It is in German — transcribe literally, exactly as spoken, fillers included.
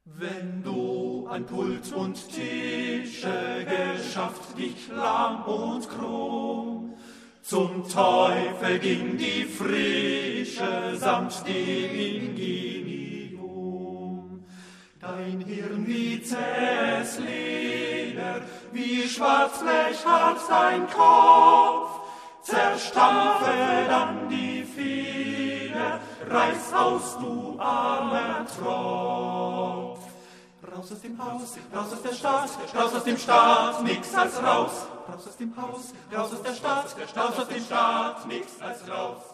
Wenn du an Pult und Tische geschafft, dich lahm und krumm, zum Teufel ging die Frische samt dem Ingenium. Dein Hirn wie zähes Leder, wie Schwarzblech hat dein Kopf, zerstampfe dann die Feder, reiß aus, du armer Tropf. Raus aus dem Haus, raus aus der Stadt, raus aus dem Staat, nix als raus. Raus aus dem Haus, raus aus der Stadt, raus aus dem Staat, nix als raus.